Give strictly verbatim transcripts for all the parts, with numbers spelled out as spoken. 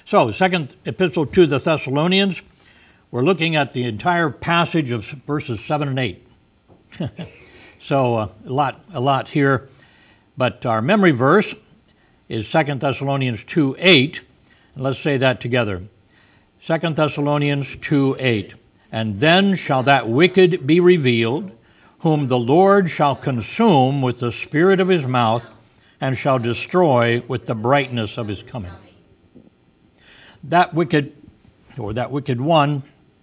So, second epistle to the Thessalonians, we're looking at the entire passage of verses seven and eight. so uh, a lot, a lot here. But our memory verse is Second Thessalonians two eight. And let's say that together. Second Thessalonians two eight. And then shall that wicked be revealed, whom the Lord shall consume with the spirit of his mouth, and shall destroy with the brightness of his coming. That wicked, or that wicked one,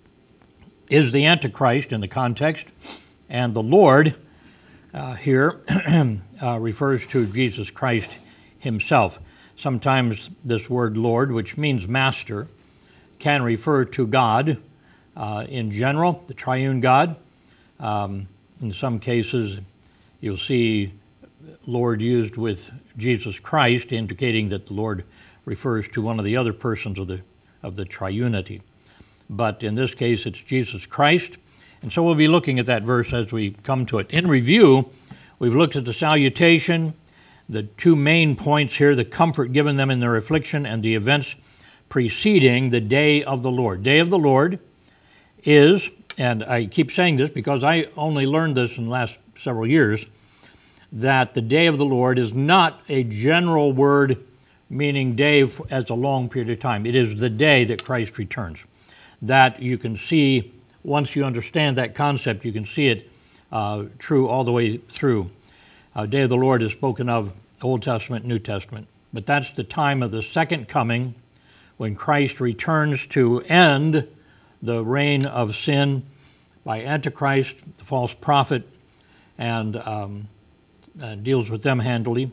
is the Antichrist in the context, and the Lord uh, here uh, refers to Jesus Christ himself. Sometimes this word Lord, which means master, can refer to God uh, in general, the triune God. Um, in some cases, you'll see Lord used with Jesus Christ, indicating that the Lord refers to one of the other persons of the of the triunity. But in this case, it's Jesus Christ. And so we'll be looking at that verse as we come to it. In review, we've looked at the salutation, the two main points here, the comfort given them in their affliction, and the events preceding the day of the Lord. Day of the Lord is, and I keep saying this because I only learned this in the last several years, that the day of the Lord is not a general word meaning day as a long period of time. It is the day that Christ returns. That you can see, once you understand that concept, you can see it uh, true all the way through. Uh, day of the Lord is spoken of Old Testament, New Testament. But that's the time of the second coming, when Christ returns to end the reign of sin by Antichrist, the false prophet, and um, uh, deals with them handily.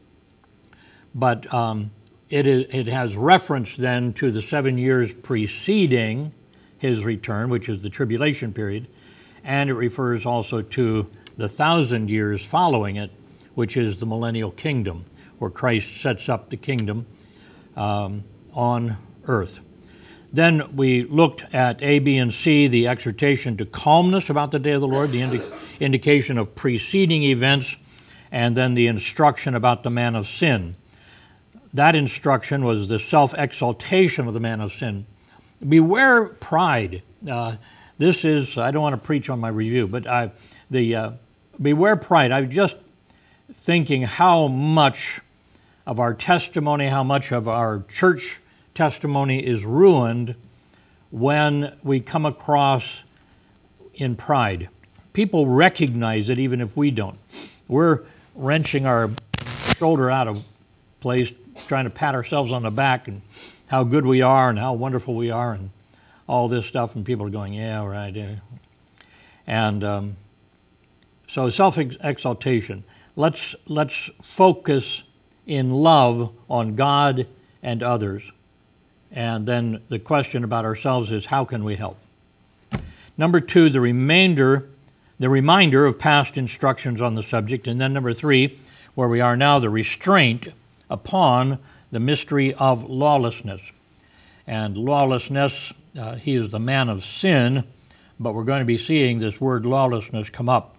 But um, it, is, it has reference then to the seven years preceding his return, which is the tribulation period, and it refers also to the thousand years following it, which is the millennial kingdom, where Christ sets up the kingdom um, on earth. Then we looked at A, B, and C, the exhortation to calmness about the day of the Lord, the indi- indication of preceding events, and then the instruction about the man of sin. That instruction was the self-exaltation of the man of sin. Beware pride. Uh, this is, I don't want to preach on my review, but I, the uh, beware pride. I'm just thinking how much of our testimony, how much of our church testimony is ruined when we come across in pride. People recognize it even if we don't. We're wrenching our shoulder out of place, trying to pat ourselves on the back and how good we are and how wonderful we are and all this stuff, and people are going, yeah, right. Yeah. And um, so self-exaltation. Let's, let's focus in love on God and others. And then the question about ourselves is, how can we help? Number two, the remainder, the reminder of past instructions on the subject. And then number three, where we are now, the restraint upon the mystery of lawlessness. And lawlessness, uh, he is the man of sin, but we're going to be seeing this word lawlessness come up.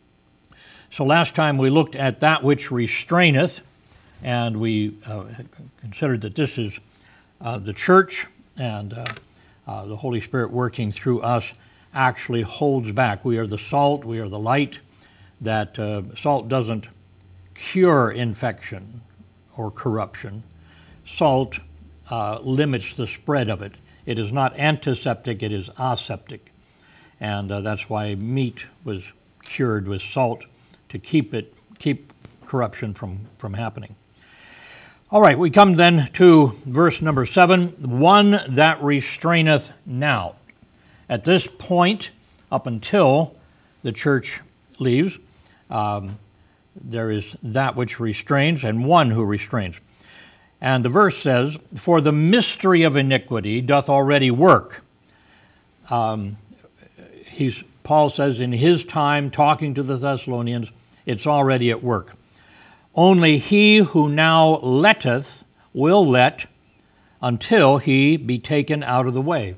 So last time we looked at that which restraineth, and we uh, considered that this is uh, the church, and uh, uh, the Holy Spirit working through us actually holds back. We are the salt, we are the light. That uh, salt doesn't cure infection or corruption. Salt uh, limits the spread of it. It is not antiseptic, it is aseptic. And uh, that's why meat was cured with salt, to keep it keep corruption from, from happening. All right, we come then to verse number seven, one that restraineth now. At this point, up until the church leaves, um, there is that which restrains and one who restrains. And the verse says, for the mystery of iniquity doth already work. Um, he's, Paul says in his time, talking to the Thessalonians, it's already at work. Only he who now letteth will let until he be taken out of the way.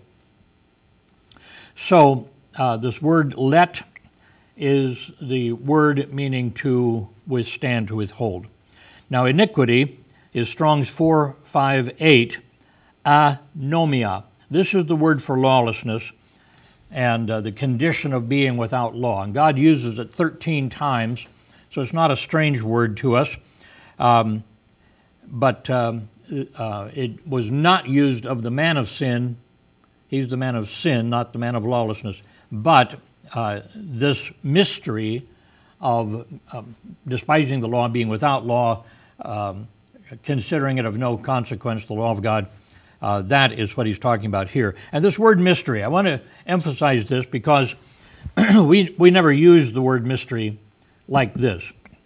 So uh, this word let is the word meaning to withstand, to withhold. Now iniquity is Strong's four five eight, anomia. This is the word for lawlessness and uh, the condition of being without law. And God uses it thirteen times, so it's not a strange word to us. Um, but um, uh, it was not used of the man of sin. He's the man of sin, not the man of lawlessness. But uh, this mystery of um, despising the law, being without law, um, considering it of no consequence, the law of God, uh, that is what he's talking about here. And this word mystery, I want to emphasize this because we, we never use the word mystery like this.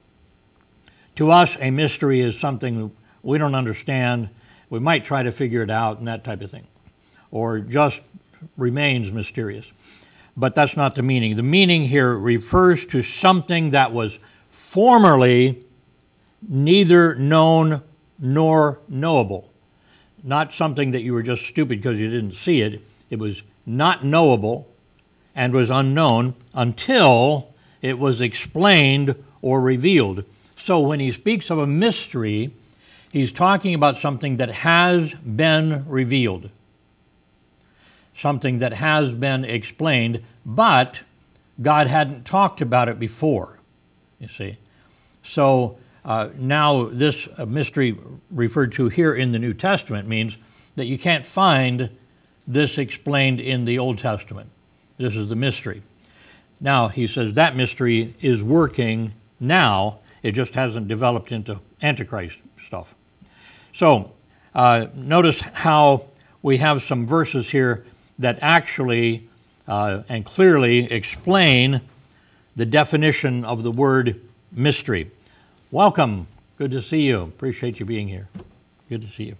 To us, a mystery is something we don't understand. We might try to figure it out and that type of thing, or just remains mysterious. But that's not the meaning. The meaning here refers to something that was formerly neither known nor knowable. Not something that you were just stupid because you didn't see it. It was not knowable and was unknown until it was explained or revealed. So when he speaks of a mystery, he's talking about something that has been revealed, something that has been explained, but God hadn't talked about it before, you see. So uh, now this uh, mystery referred to here in the New Testament means that you can't find this explained in the Old Testament. This is the mystery. Now, he says that mystery is working now. It just hasn't developed into Antichrist stuff. So uh, notice how we have some verses here that actually uh, and clearly explain the definition of the word mystery. Welcome. Good to see you. Appreciate you being here. Good to see you.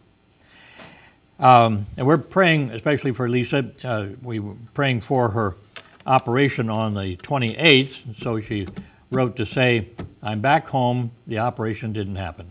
Um, and we're praying, especially for Lisa. Uh, we were praying for her operation on the twenty-eighth, so she wrote to say, I'm back home. The operation didn't happen.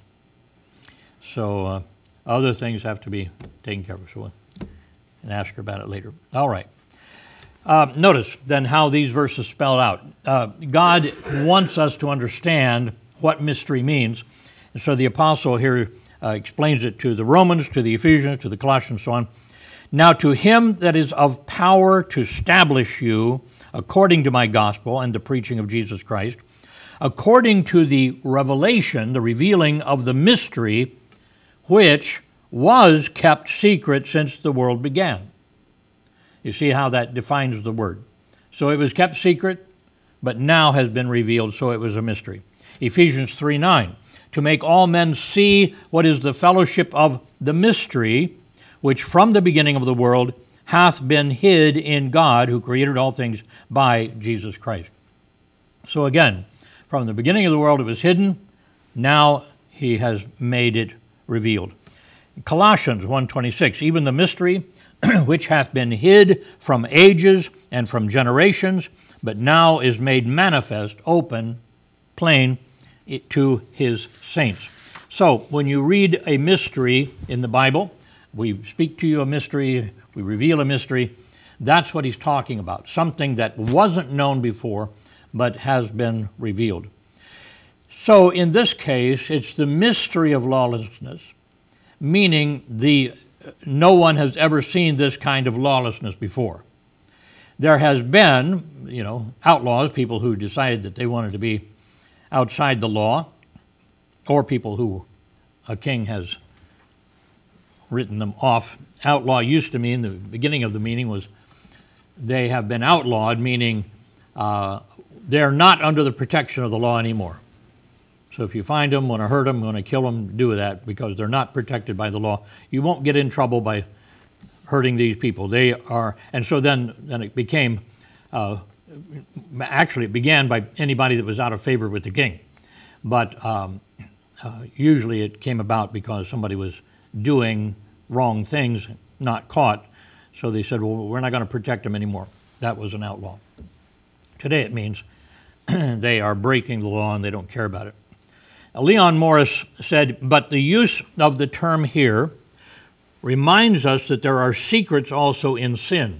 So uh, other things have to be taken care of. So we'll and ask her about it later. All right. Uh, notice then how these verses spell out. Uh, God wants us to understand what mystery means. And so the apostle here uh, explains it to the Romans, to the Ephesians, to the Colossians, so on. Now to him that is of power to establish you according to my gospel and the preaching of Jesus Christ, according to the revelation, the revealing of the mystery, which was kept secret since the world began. You see how that defines the word. So it was kept secret, but now has been revealed, so it was a mystery. Ephesians three nine, to make all men see what is the fellowship of the mystery, which from the beginning of the world hath been hid in God, who created all things by Jesus Christ. So again, from the beginning of the world it was hidden, now he has made it revealed. Colossians one twenty-six, even the mystery which hath been hid from ages and from generations, but now is made manifest, open, plain to his saints. So when you read a mystery in the Bible, we speak to you a mystery, we reveal a mystery, that's what he's talking about, something that wasn't known before but has been revealed. So in this case, it's the mystery of lawlessness, meaning the no one has ever seen this kind of lawlessness before. There has been, you know, outlaws, people who decided that they wanted to be outside the law, or people who a king has written them off. Outlaw used to mean, the beginning of the meaning was they have been outlawed, meaning uh, they're not under the protection of the law anymore. So if you find them, want to hurt them, want to kill them, do that because they're not protected by the law. You won't get in trouble by hurting these people. They are, and so then, then it became, uh, actually it began by anybody that was out of favor with the king. But um, uh, usually it came about because somebody was doing wrong things, not caught. So they said, well, we're not going to protect them anymore. That was an outlaw. Today it means they are breaking the law and they don't care about it. Leon Morris said, but the use of the term here reminds us that there are secrets also in sin.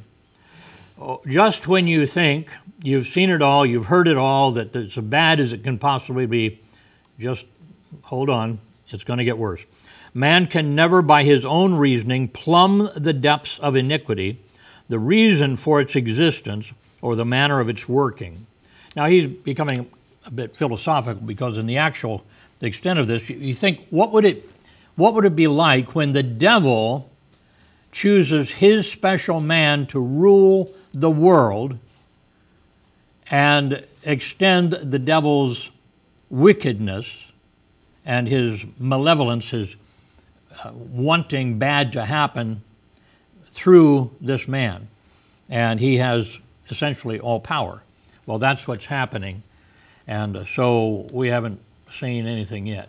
Just when you think you've seen it all, you've heard it all, that it's as bad as it can possibly be, just hold on, it's going to get worse. Man can never, by his own reasoning, plumb the depths of iniquity, the reason for its existence, or the manner of its working. Now, he's becoming a bit philosophical because in the actual the extent of this, you think, what would it, what would it be like when the devil chooses his special man to rule the world and extend the devil's wickedness and his malevolence, his uh, wanting bad to happen through this man? And he has essentially all power. Well, that's what's happening. And uh, so we haven't seen anything yet.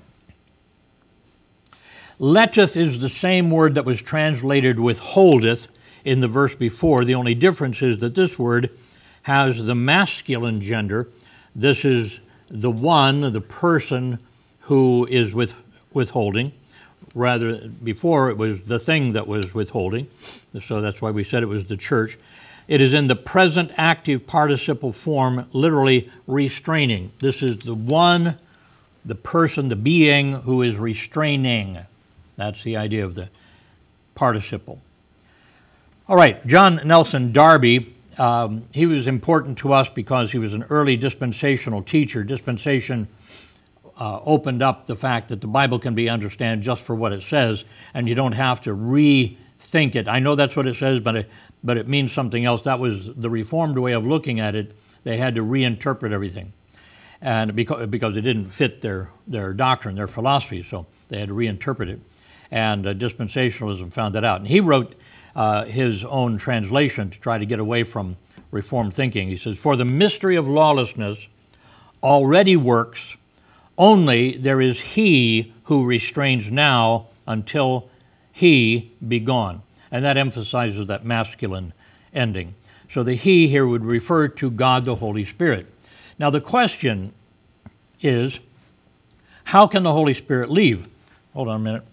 Letteth is the same word that was translated withholdeth in the verse before. The only difference is that this word has the masculine gender. This is the one, the person who is with, withholding. Rather, before it was the thing that was withholding. So that's why we said it was the church. It is in the present active participle form, literally restraining. This is the one, the person, the being who is restraining. That's the idea of the participle. All right, John Nelson Darby, um, he was important to us because he was an early dispensational teacher. Dispensation uh, opened up the fact that the Bible can be understood just for what it says, and you don't have to rethink it. I know that's what it says, but it, but it means something else. That was the Reformed way of looking at it. They had to reinterpret everything, and because, because it didn't fit their, their doctrine, their philosophy, so they had to reinterpret it. And uh, dispensationalism found that out. And he wrote uh, his own translation to try to get away from Reformed thinking. He says, "For the mystery of lawlessness already works, only there is he who restrains now until he be gone." And that emphasizes that masculine ending. So the he here would refer to God the Holy Spirit. Now the question is, how can the Holy Spirit leave? Hold on a minute.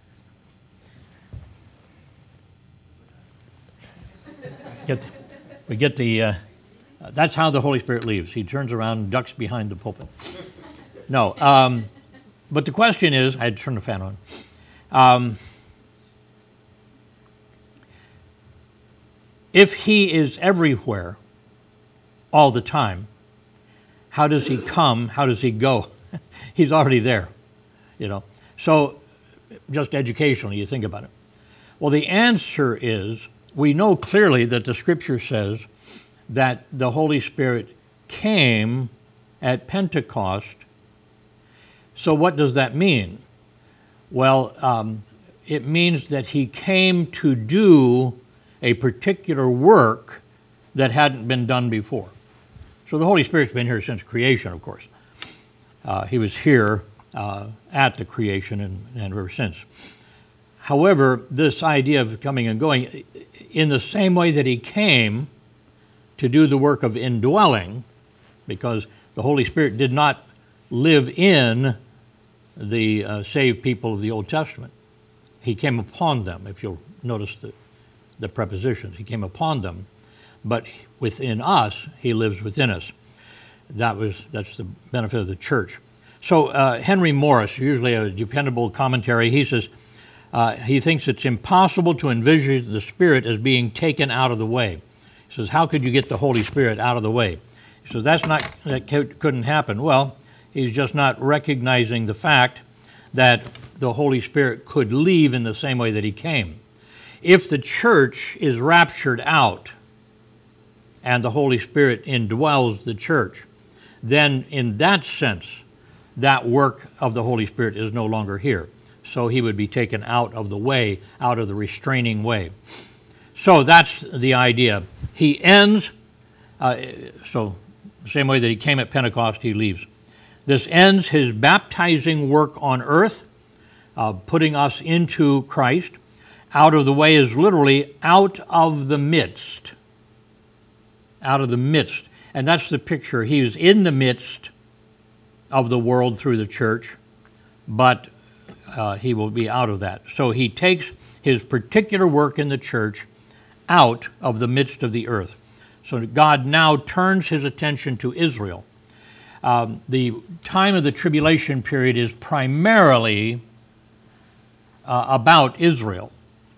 Get, we get the, uh, that's how the Holy Spirit leaves. He turns around and ducks behind the pulpit. No, um, but the question is, I had to turn the fan on. Um, if he is everywhere all the time, how does he come? How does he go? He's already there, you know. So just educationally, you think about it. Well, the answer is, we know clearly that the Scripture says that the Holy Spirit came at Pentecost. So what does that mean? Well, um, it means that he came to do a particular work that hadn't been done before. So the Holy Spirit's been here since creation, of course. Uh, he was here uh, at the creation and, and ever since. However, this idea of coming and going, in the same way that he came to do the work of indwelling, because the Holy Spirit did not live in the uh, saved people of the Old Testament. He came upon them, if you'll notice the, the prepositions. He came upon them, but within us, he lives within us. That was, that's the benefit of the church. So uh, Henry Morris, usually a dependable commentary, he says, Uh, he thinks it's impossible to envision the Spirit as being taken out of the way. He says, how could you get the Holy Spirit out of the way? He says, that's not, that couldn't happen. Well, he's just not recognizing the fact that the Holy Spirit could leave in the same way that he came. If the church is raptured out and the Holy Spirit indwells the church, then in that sense, that work of the Holy Spirit is no longer here. So he would be taken out of the way, out of the restraining way. So that's the idea. He ends, uh, so the same way that he came at Pentecost, he leaves. This ends his baptizing work on earth, uh, putting us into Christ. Out of the way is literally out of the midst. Out of the midst. And that's the picture. He is in the midst of the world through the church, but Uh, he will be out of that. So he takes his particular work in the church out of the midst of the earth. So God now turns his attention to Israel. Um, the time of the tribulation period is primarily uh, about Israel.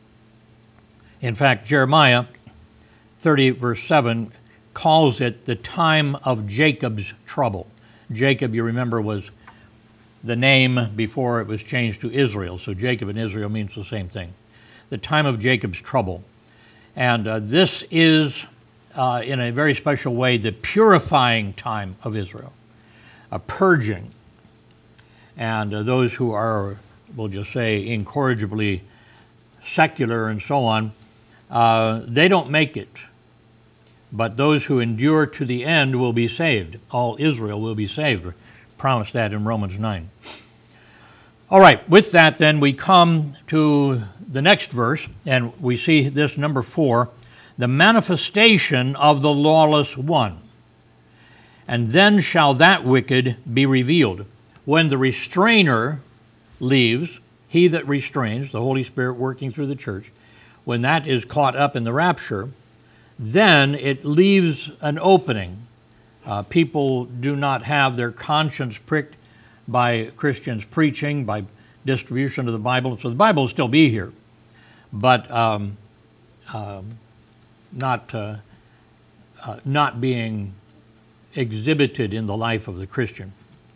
In fact, Jeremiah thirty, verse seven, calls it the time of Jacob's trouble. Jacob, you remember, was the name before it was changed to Israel. So Jacob and Israel means the same thing. The time of Jacob's trouble. And uh, this is, uh, in a very special way, the purifying time of Israel, a purging. And uh, those who are, we'll just say, incorrigibly secular and so on, uh, they don't make it. But those who endure to the end will be saved. All Israel will be saved. We're promised that in Romans nine. All right, with that then we come to the next verse, and we see this number four, the manifestation of the lawless one. And then shall that wicked be revealed. When the restrainer leaves, he that restrains, the Holy Spirit working through the church, when that is caught up in the rapture, then it leaves an opening. Uh, people do not have their conscience pricked by Christians preaching, by distribution of the Bible. So the Bible will still be here, but um, um, not, uh, uh, not being exhibited in the life of the Christian.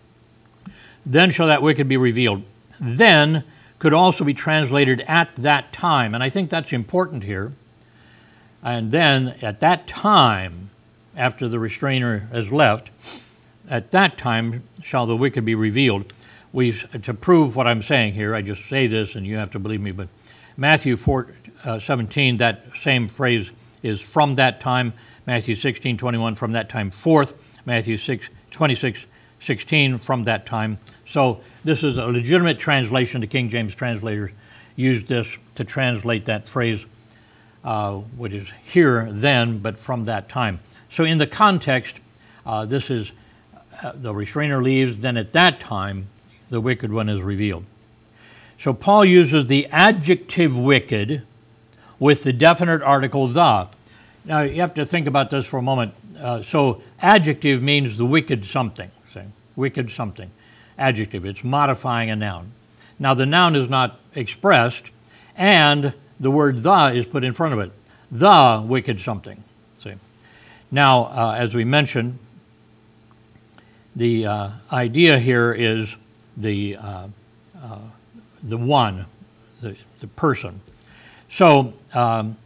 Then shall that wicked be revealed. Then could also be translated at that time, and I think that's important here. And then at that time, after the restrainer has left, at that time shall the wicked be revealed. We, to prove what I'm saying here, I just say this and you have to believe me, but Matthew four, uh, seventeen, that same phrase is from that time. Matthew sixteen, twenty-one, from that time forth. Matthew six, twenty-six, sixteen, from that time. So this is a legitimate translation. The King James translators used this to translate that phrase, uh, which is here then, but from that time. So in the context, uh, this is uh, the restrainer leaves, then at that time the wicked one is revealed. So Paul uses the adjective wicked with the definite article the. Now you have to think about this for a moment. Uh, so adjective means the wicked something, say, wicked something. Adjective, it's modifying a noun. Now the noun is not expressed, and the word the is put in front of it. The wicked something, see. Now, uh, as we mentioned, the uh, idea here is the uh, uh, the one, the, the person. So, um,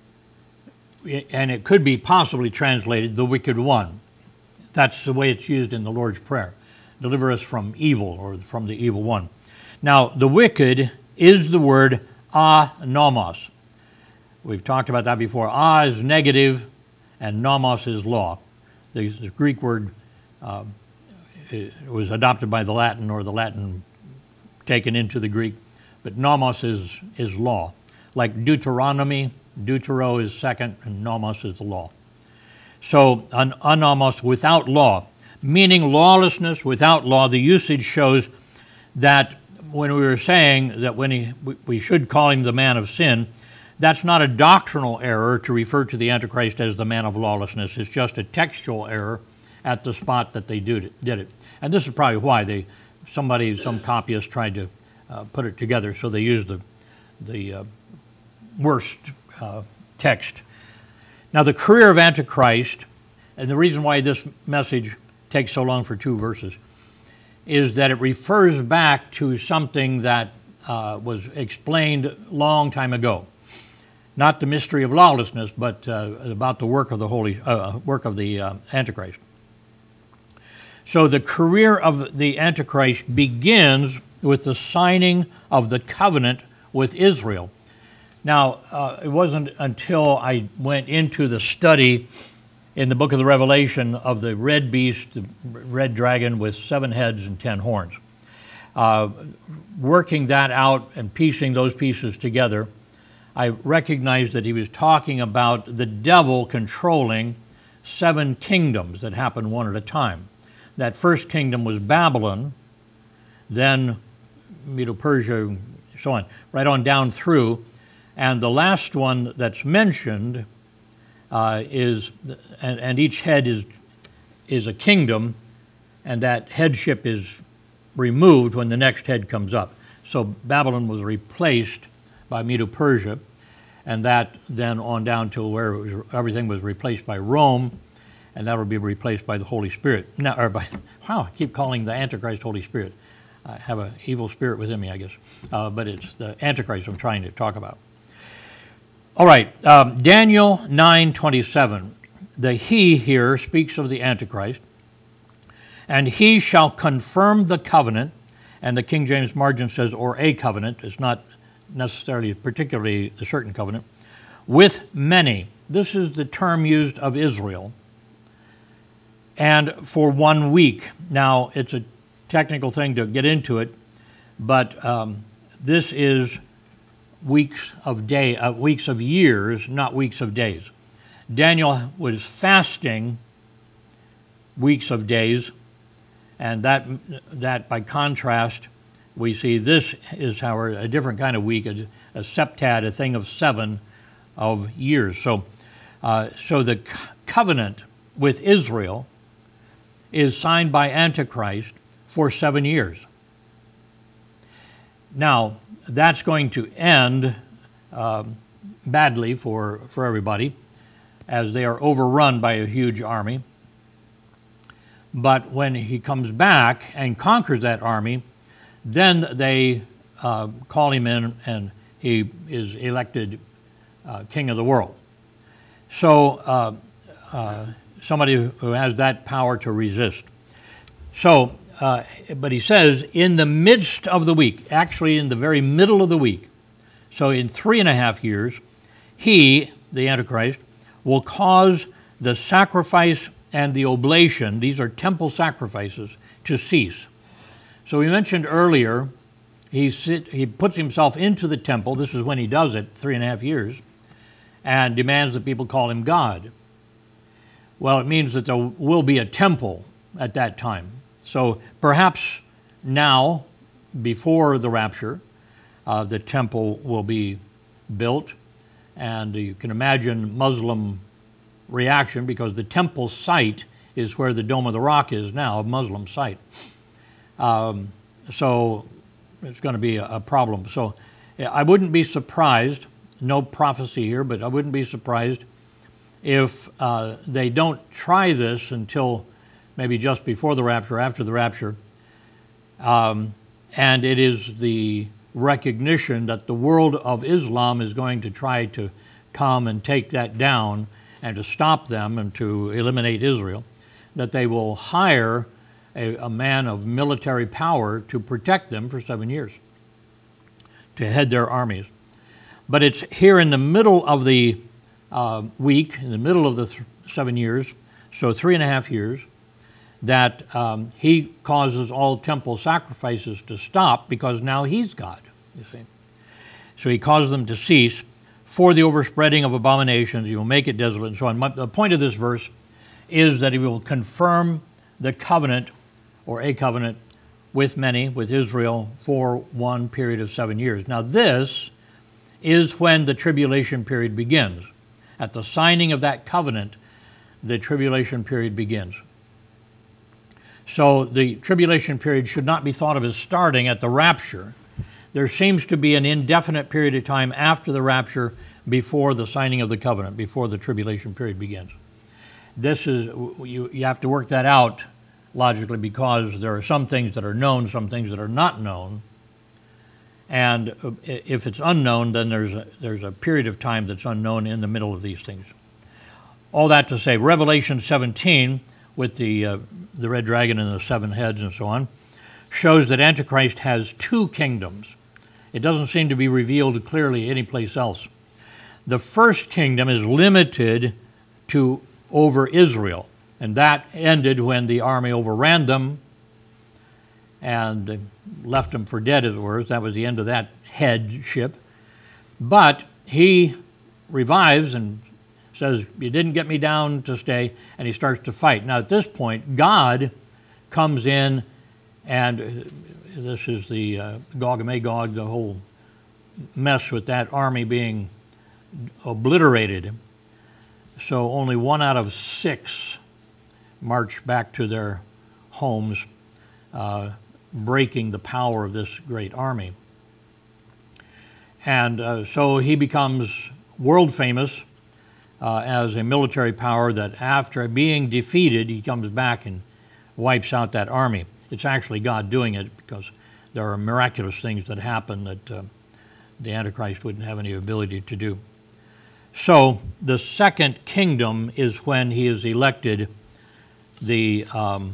and it could be possibly translated the wicked one. That's the way it's used in the Lord's Prayer. Deliver us from evil, or from the evil one. Now, the wicked is the word anomos. We've talked about that before. A is negative, and nomos is law. The, the Greek word uh, was adopted by the Latin, or the Latin taken into the Greek, but nomos is, is law. Like Deuteronomy, deutero is second, and nomos is the law. So, an anomos, without law, meaning lawlessness without law. The usage shows that when we were saying that when he, we should call him the man of sin, that's not a doctrinal error to refer to the Antichrist as the man of lawlessness. It's just a textual error at the spot that they did it. Did it. And this is probably why they, somebody, some copyist tried to uh, put it together, so they used the, the uh, worst uh, text. Now, the career of Antichrist, and the reason why this message takes so long for two verses, is that it refers back to something that uh, was explained long time ago. Not the mystery of lawlessness, but uh, about the work of the holy uh, work of the uh, Antichrist. So the career of the Antichrist begins with the signing of the covenant with Israel. Now, uh, it wasn't until I went into the study in the book of the Revelation of the red beast, the red dragon with seven heads and ten horns. Uh, working that out and piecing those pieces together, I recognized that he was talking about the devil controlling seven kingdoms that happened one at a time. That first kingdom was Babylon, then Medo-Persia, so on, right on down through. And the last one that's mentioned Uh, is, and, and each head is is a kingdom, and that headship is removed when the next head comes up. So Babylon was replaced by Medo-Persia, and that then on down to where it was, everything was replaced by Rome, and that will be replaced by the Holy Spirit. Now, or by, wow, I keep calling the Antichrist Holy Spirit. I have an evil spirit within me, I guess, uh, but it's the Antichrist I'm trying to talk about. All right, um, Daniel nine twenty-seven. The he here speaks of the Antichrist. And he shall confirm the covenant, and the King James margin says, or a covenant. It's not necessarily particularly a certain covenant, with many. This is the term used of Israel. And for one week. Now, it's a technical thing to get into it, but um, this is weeks of day, uh, weeks of years, not weeks of days. Daniel was fasting weeks of days, and that that by contrast, we see this is how a different kind of week, a, a septad, a thing of seven of years. So, uh, so the co- covenant with Israel is signed by Antichrist for seven years. Now, that's going to end um, badly for, for everybody, as they are overrun by a huge army. But when he comes back and conquers that army, then they uh, call him in and he is elected uh, king of the world. So uh, uh, somebody who has that power to resist. So, uh, but he says, in the midst of the week, actually in the very middle of the week, so in three and a half years, he, the Antichrist, will cause the sacrifice and the oblation, these are temple sacrifices, to cease. So we mentioned earlier, he, sit, he puts himself into the temple, this is when he does it, three and a half years, and demands that people call him God. Well, it means that there will be a temple at that time. So perhaps now, before the rapture, uh, the temple will be built, and you can imagine Muslim reaction, because the temple site is where the Dome of the Rock is now, a Muslim site. Um, so it's going to be a, a problem. So I wouldn't be surprised, no prophecy here, but I wouldn't be surprised if uh, they don't try this until maybe just before the rapture, after the rapture, um, and it is the recognition that the world of Islam is going to try to come and take that down and to stop them and to eliminate Israel, that they will hire a, a man of military power to protect them for seven years, to head their armies. But it's here in the middle of the uh, week, in the middle of the th- seven years, so three and a half years, that um, he causes all temple sacrifices to stop, because now he's God, you see. So he causes them to cease for the overspreading of abominations. He will make it desolate, and so on. My, the point of this verse is that he will confirm the covenant, or a covenant, with many, with Israel, for one period of seven years. Now this is when the tribulation period begins. At the signing of that covenant, the tribulation period begins. So the tribulation period should not be thought of as starting at the rapture. There seems to be an indefinite period of time after the rapture, before the signing of the covenant, before the tribulation period begins. This is, you, you have to work that out logically, because there are some things that are known, some things that are not known. And if it's unknown, then there's a, there's a period of time that's unknown in the middle of these things. All that to say, Revelation seventeen, with the, uh, the red dragon and the seven heads and so on, shows that Antichrist has two kingdoms. It doesn't seem to be revealed clearly anyplace else. The first kingdom is limited to over Israel, and that ended when the army overran them and left them for dead, as it were. That was the end of that headship. But he revives and says, you didn't get me down to stay, and he starts to fight. Now at this point, God comes in, and this is the uh, Gog and Magog, the whole mess with that army being obliterated. So only one out of six march back to their homes, uh, breaking the power of this great army. And uh, so he becomes world famous uh, as a military power that after being defeated, he comes back and wipes out that army. It's actually God doing it because there are miraculous things that happen that uh, the Antichrist wouldn't have any ability to do. So the second kingdom is when he is elected the um,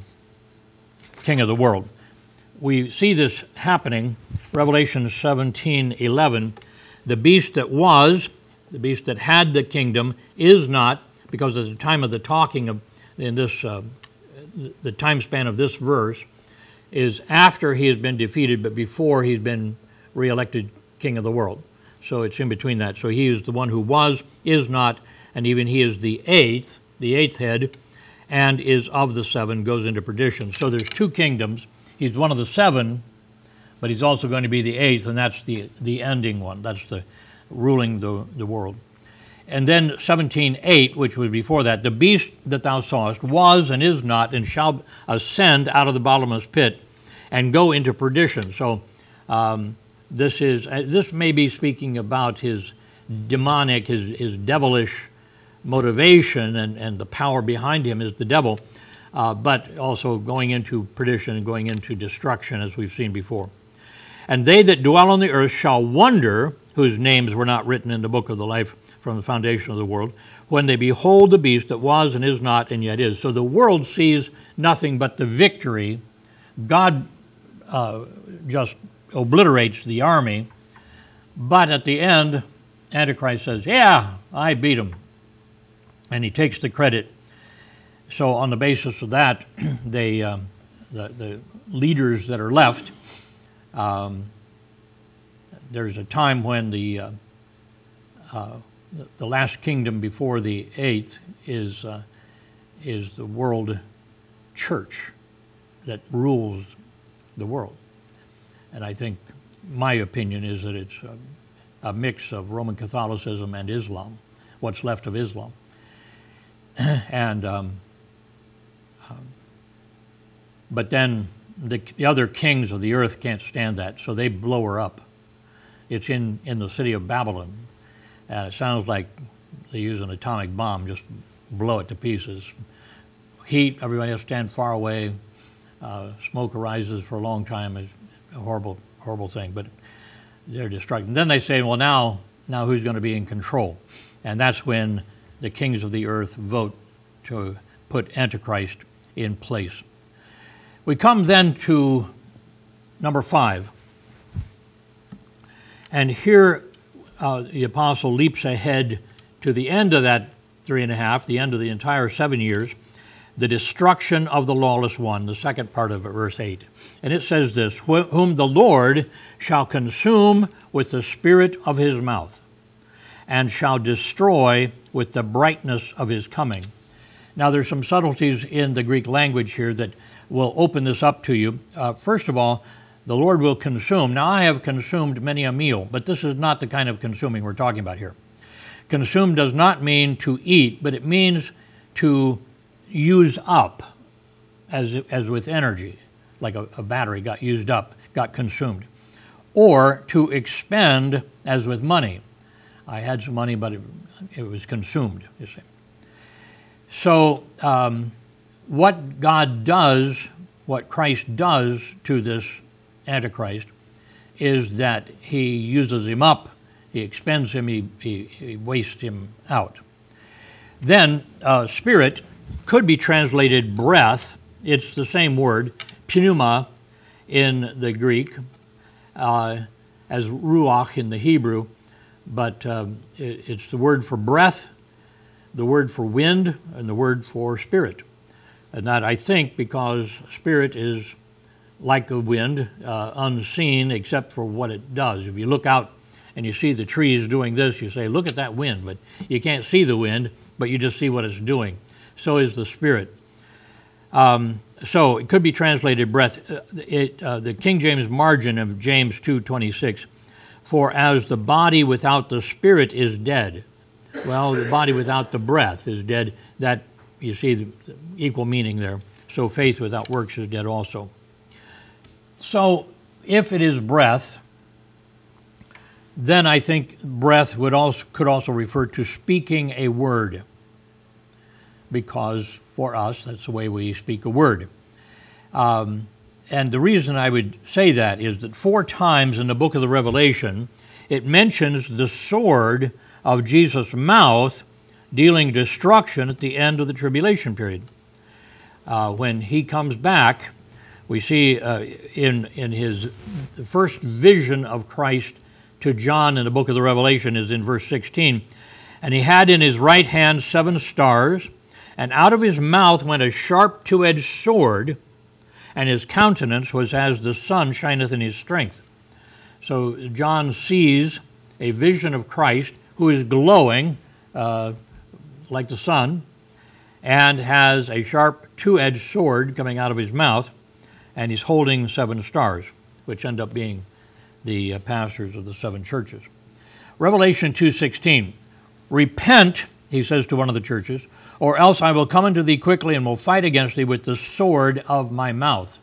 king of the world. We see this happening, Revelation seventeen eleven. The beast that was, the beast that had the kingdom, is not, because at the time of the talking of in this, uh, the time span of this verse is after he has been defeated, but before he's been reelected king of the world. So it's in between that. So he is the one who was, is not, and even he is the eighth, the eighth head, and is of the seven, goes into perdition. So there's two kingdoms. He's one of the seven, but he's also going to be the eighth, and that's the, the ending one. That's the ruling the, the world. And then seventeen eight, which was before that, the beast that thou sawest was and is not, and shall ascend out of the bottomless pit and go into perdition. So um, this is uh, this may be speaking about his demonic, his, his devilish motivation, and, and the power behind him is the devil, uh, but also going into perdition and going into destruction, as we've seen before. And they that dwell on the earth shall wonder, whose names were not written in the book of the life from the foundation of the world, when they behold the beast that was and is not and yet is. So the world sees nothing but the victory. God uh, just obliterates the army, but at the end, Antichrist says, yeah, I beat him. And he takes the credit. So on the basis of that, they, um, the, the leaders that are left, um, there's a time when the uh, uh, the last kingdom before the eighth is uh, is the world church that rules the world. And I think my opinion is that it's a, a mix of Roman Catholicism and Islam, what's left of Islam. and um, um, but then the, the other kings of the earth can't stand that, so they blow her up. It's in, in the city of Babylon, and it sounds like they use an atomic bomb, just blow it to pieces. Heat, everybody has to stand far away. Uh, smoke arises for a long time. It's a horrible, horrible thing, but they're destructive. And then they say, well, now, now who's going to be in control? And that's when the kings of the earth vote to put Antichrist in place. We come then to number five. And here uh, the apostle leaps ahead to the end of that three and a half, the end of the entire seven years, the destruction of the lawless one, the second part of verse eight. And it says this, whom the Lord shall consume with the spirit of his mouth, and shall destroy with the brightness of his coming. Now there's some subtleties in the Greek language here that will open this up to you. Uh, first of all, the Lord will consume. Now I have consumed many a meal, but this is not the kind of consuming we're talking about here. Consume does not mean to eat, but it means to use up, as, as with energy, like a, a battery got used up, got consumed. Or to expend, as with money. I had some money, but it, it was consumed, you see. So um, what God does, what Christ does to this Antichrist, is that he uses him up, he expends him, he, he, he wastes him out. Then uh, spirit could be translated breath. It's the same word, pneuma in the Greek, uh, as ruach in the Hebrew, but um, it, it's the word for breath, the word for wind, and the word for spirit. And that, I think, because spirit is like a wind, uh, unseen except for what it does. If you look out and you see the trees doing this, you say, look at that wind, but you can't see the wind, but you just see what it's doing. So is the spirit. Um, so it could be translated breath. Uh, it, uh, the King James margin of James two twenty-six, for as the body without the spirit is dead. Well, the body without the breath is dead. That, you see the equal meaning there. So faith without works is dead also. So if it is breath, then I think breath would also could also refer to speaking a word, because for us that's the way we speak a word. Um, and the reason I would say that is that four times in the book of the Revelation it mentions the sword of Jesus' mouth dealing destruction at the end of the tribulation period. Uh, when he comes back, we see uh, in in his the first vision of Christ to John in the book of the Revelation is in verse sixteen. And he had in his right hand seven stars, and out of his mouth went a sharp two-edged sword, and his countenance was as the sun shineth in his strength. So John sees a vision of Christ who is glowing uh, like the sun, and has a sharp two-edged sword coming out of his mouth, and he's holding seven stars, which end up being the uh, pastors of the seven churches. Revelation two sixteen, repent, he says to one of the churches, or else I will come unto thee quickly and will fight against thee with the sword of my mouth.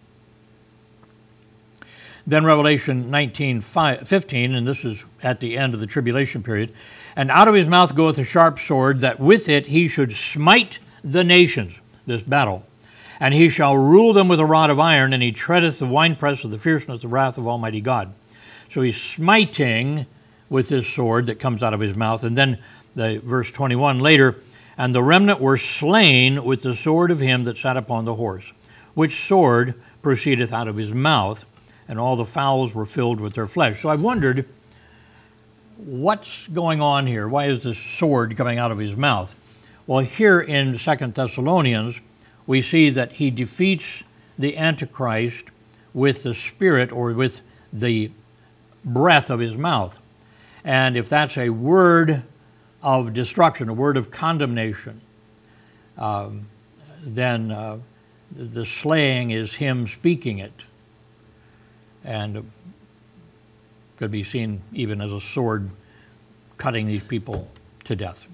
Then Revelation nineteen fifteen, and this is at the end of the tribulation period, and out of his mouth goeth a sharp sword, that with it he should smite the nations, this battle. And he shall rule them with a rod of iron, and he treadeth the winepress of the fierceness of the wrath of Almighty God. So he's smiting with this sword that comes out of his mouth. And then the verse twenty-one later, and the remnant were slain with the sword of him that sat upon the horse, which sword proceedeth out of his mouth, and all the fowls were filled with their flesh. So I wondered, what's going on here? Why is this sword coming out of his mouth? Well, here in Second Thessalonians, we see that he defeats the Antichrist with the spirit, or with the breath of his mouth. And if that's a word of destruction, a word of condemnation, um, then uh, the slaying is him speaking it, and could be seen even as a sword cutting these people to death.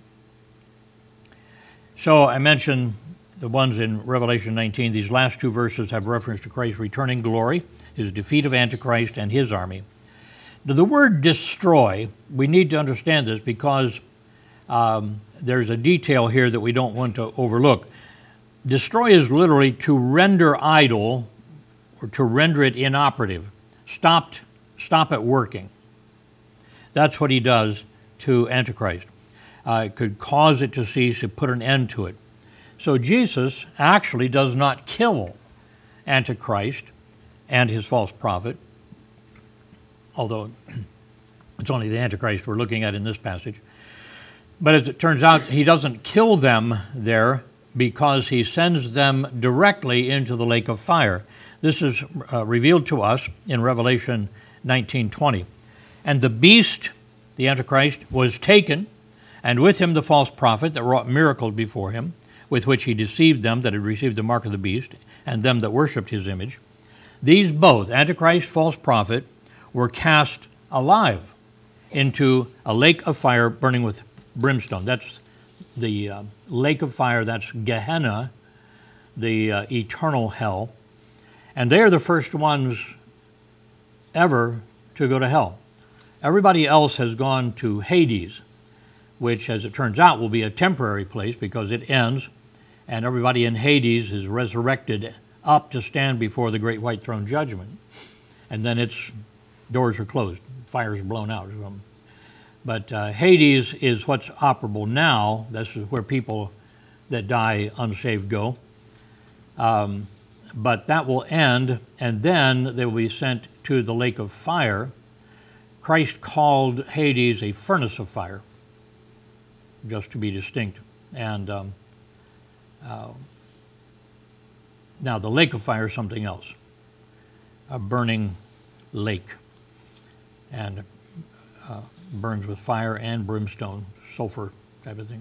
So I mentioned the ones in Revelation nineteen. These last two verses have reference to Christ's returning glory, his defeat of Antichrist, and his army. Now, the word destroy, we need to understand this because um, there's a detail here that we don't want to overlook. Destroy is literally to render idle, or to render it inoperative. Stopped, stop it working. That's what he does to Antichrist. Uh, it could cause it to cease, to put an end to it. So Jesus actually does not kill Antichrist and his false prophet, although it's only the Antichrist we're looking at in this passage. But as it turns out, he doesn't kill them there because he sends them directly into the lake of fire. This is uh, revealed to us in Revelation nineteen twenty. And the beast, the Antichrist, was taken, and with him the false prophet that wrought miracles before him, with which he deceived them that had received the mark of the beast, and them that worshipped his image. These both, Antichrist, false prophet, were cast alive into a lake of fire burning with brimstone. That's the uh, lake of fire, that's Gehenna, the uh, eternal hell. And they are the first ones ever to go to hell. Everybody else has gone to Hades, which, as it turns out, will be a temporary place because it ends, and everybody in Hades is resurrected up to stand before the great white throne judgment. And then its doors are closed, fire's blown out. But uh, Hades is what's operable now. This is where people that die unsaved go. Um, but that will end, and then they will be sent to the lake of fire. Christ called Hades a furnace of fire, just to be distinct. And um, uh, now the lake of fire is something else, a burning lake, and uh, burns with fire and brimstone, sulfur type of thing.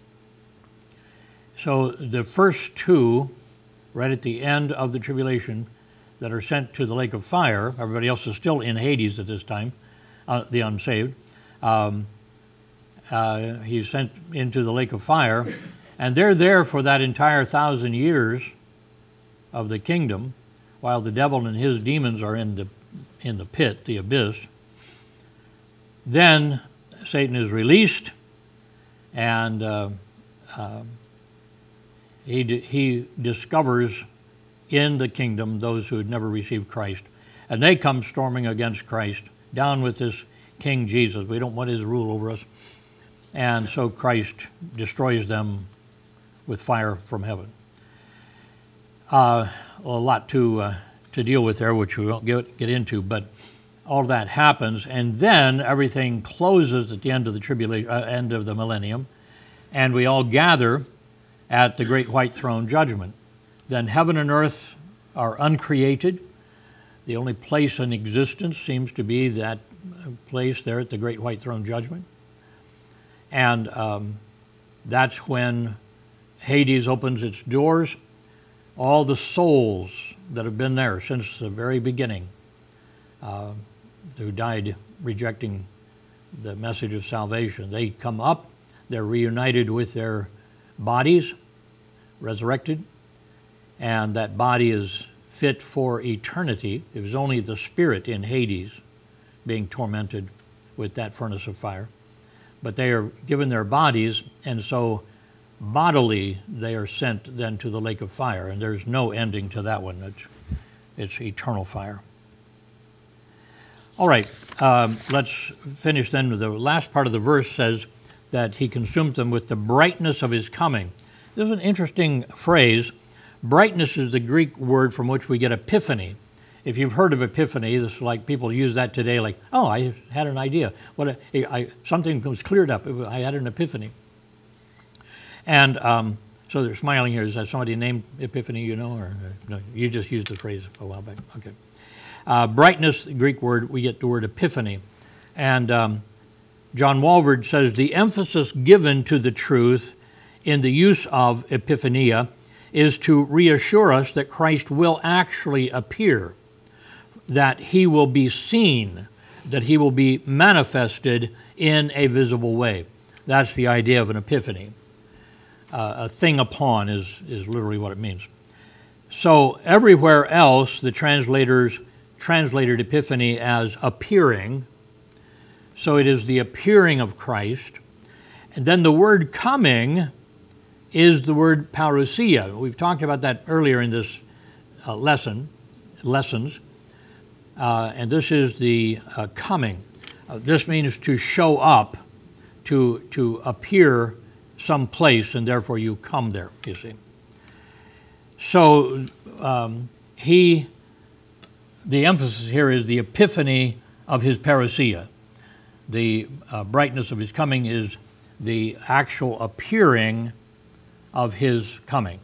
So the first two, right at the end of the tribulation, that are sent to the lake of fire, everybody else is still in Hades at this time, uh, the unsaved, um, uh, he's sent into the lake of fire, and they're there for that entire thousand years of the kingdom, while the devil and his demons are in the in the pit, the abyss. Then Satan is released, and uh, uh, he, d- he discovers in the kingdom those who had never received Christ. And they come storming against Christ, down with this King Jesus. We don't want his rule over us. And so Christ destroys them with fire from heaven. Uh, a lot to uh, to deal with there, which we won't get, get into, but all of that happens, and then everything closes at the end of the tribulation, uh, end of the millennium, and we all gather at the great white throne judgment. Then heaven and earth are uncreated. The only place in existence seems to be that place there at the great white throne judgment. And um, that's when Hades opens its doors. All the souls that have been there since the very beginning, uh, who died rejecting the message of salvation, they come up, they're reunited with their bodies, resurrected, and that body is fit for eternity. It was only the spirit in Hades being tormented with that furnace of fire. But they are given their bodies, and so bodily they are sent then to the lake of fire, and there's no ending to that one. It's, it's eternal fire. All right, um, let's finish then with the last part of the verse says that he consumed them with the brightness of his coming. This is an interesting phrase. Brightness is the Greek word from which we get epiphany. If you've heard of epiphany, this is like people use that today, like, oh, I had an idea. What a, I, something was cleared up. I had an epiphany. And um, so they're smiling here. Is that somebody named Epiphany, you know? Or no, you just used the phrase a while back. Okay. Uh, brightness, the Greek word, we get the word epiphany. And um, John Walvoord says, the emphasis given to the truth in the use of epiphania is to reassure us that Christ will actually appear, that he will be seen, that he will be manifested in a visible way. That's the idea of an epiphany. Uh, a thing upon is, is literally what it means. So everywhere else, the translators translated epiphany as appearing. So it is the appearing of Christ. And then the word coming is the word parousia. We've talked about that earlier in this uh, lesson, lessons. Uh, and this is the uh, coming. Uh, this means to show up, to, to appear someplace, and therefore you come there, you see. So um, he, the emphasis here is the epiphany of his parousia. The uh, brightness of his coming is the actual appearing of his coming.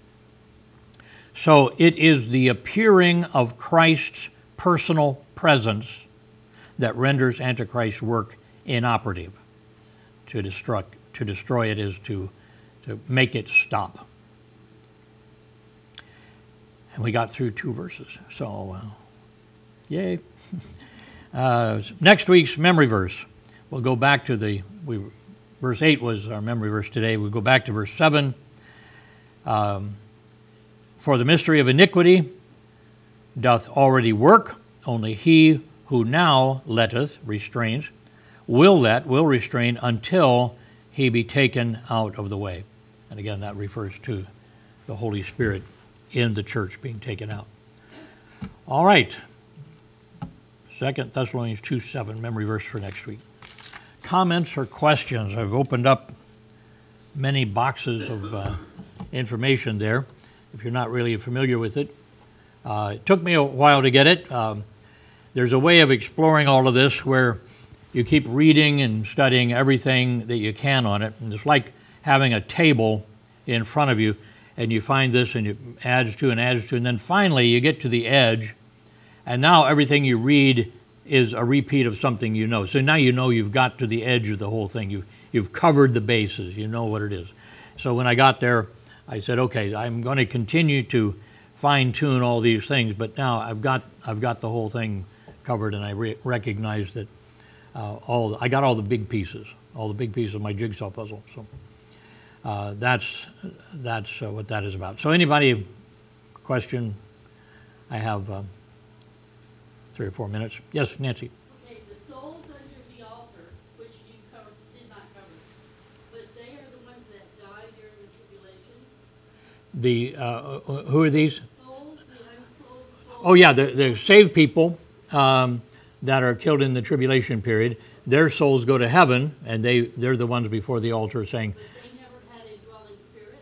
So it is the appearing of Christ's personal presence that renders Antichrist's work inoperative. To destroy, to destroy it is to, to make it stop. And we got through two verses, so uh, yay. uh, next week's memory verse, we'll go back to the, we, verse eight was our memory verse today. We'll go back to verse seven. Um, For the mystery of iniquity doth already work, only he who now letteth, restrains, will let, will restrain until he be taken out of the way. And again, that refers to the Holy Spirit in the church being taken out. All right. Second Thessalonians two seven, memory verse for next week. Comments or questions? I've opened up many boxes of uh, information there, if you're not really familiar with it. Uh, it took me a while to get it. Um, there's a way of exploring all of this where you keep reading and studying everything that you can on it. And it's like having a table in front of you, and you find this and it adds to and adds to, and then finally you get to the edge, and now everything you read is a repeat of something you know. So now you know you've got to the edge of the whole thing. You, you've covered the bases. You know what it is. So when I got there, I said, okay, I'm going to continue to fine-tune all these things, but now I've got I've got the whole thing covered, and I re- recognize that uh, all I got all the big pieces, all the big pieces of my jigsaw puzzle. So uh, that's that's uh, what that is about. So anybody question? I have uh, three or four minutes. Yes, Nancy. Okay, the souls under the altar, The uh, who are these? Souls, the unsold souls. Oh yeah, the, the saved people um, that are killed in the tribulation period. Their souls go to heaven, and they they're the ones before the altar saying, But they never had a dwelling spirit.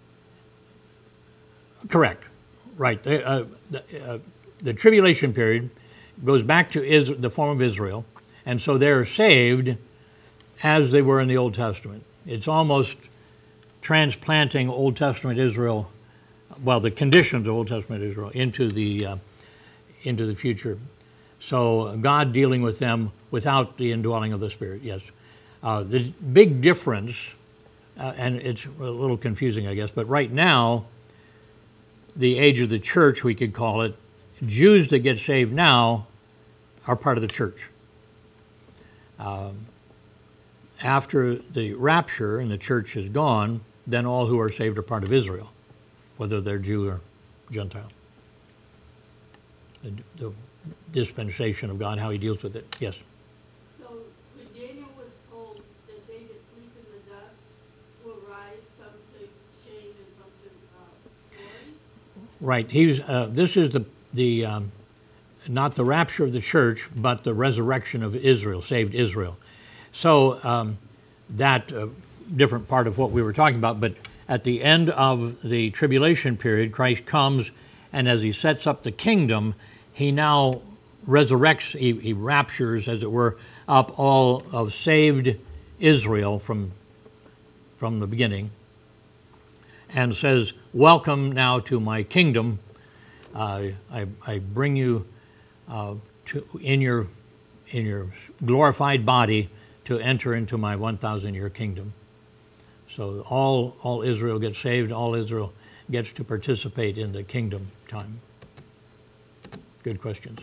correct, right. They, uh, the, uh, the tribulation period goes back to is, the form of Israel, and so they're saved as they were in the Old Testament. It's almost transplanting Old Testament Israel, well, the conditions of Old Testament Israel into the uh, into the future. So God dealing with them without the indwelling of the Spirit. Yes, uh, the big difference, uh, and it's a little confusing, I guess, but right now, the age of the church, we could call it, Jews that get saved now are part of the church. Um, after the rapture and the church is gone, then all who are saved are part of Israel, whether they're Jew or Gentile. The, the dispensation of God, how he deals with it. Yes? So when Daniel was told that they that sleep in the dust will rise, some to shame and some to uh, glory? Right. He's, uh, this is the, the um, not the rapture of the church, but the resurrection of Israel, saved Israel. So um, that uh, different part of what we were talking about, but at the end of the tribulation period, Christ comes, and as he sets up the kingdom, he now resurrects, he, he raptures, as it were, up all of saved Israel from, from the beginning, and says, welcome now to my kingdom. Uh, I, I bring you uh, to, in your in your glorified body to enter into my one thousand year kingdom. So all all Israel gets saved, all Israel gets to participate in the kingdom time. Good questions.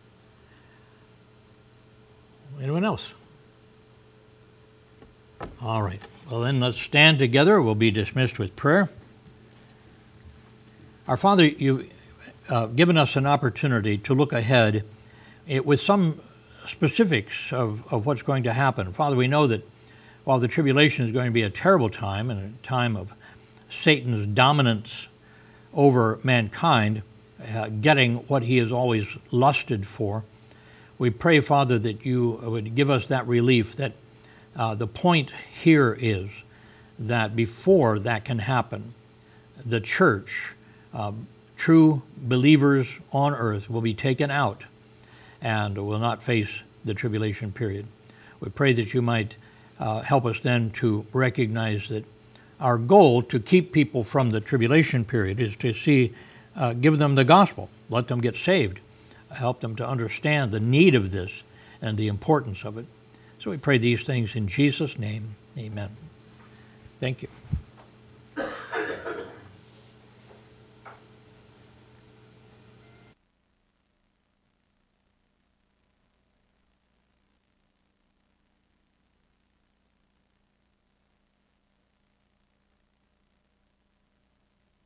Anyone else? All right. Well, then let's stand together. We'll be dismissed with prayer. Our Father, you've uh, given us an opportunity to look ahead it, with some specifics of, of what's going to happen. Father, we know that while the tribulation is going to be a terrible time and a time of Satan's dominance over mankind, uh, getting what he has always lusted for, we pray, Father, that you would give us that relief, that uh, the point here is that before that can happen, the church, uh, true believers on earth, will be taken out and will not face the tribulation period. We pray that you might uh, help us then to recognize that our goal to keep people from the tribulation period is to see, uh, give them the gospel, let them get saved, help them to understand the need of this and the importance of it. So we pray these things in Jesus' name. Amen. Thank you.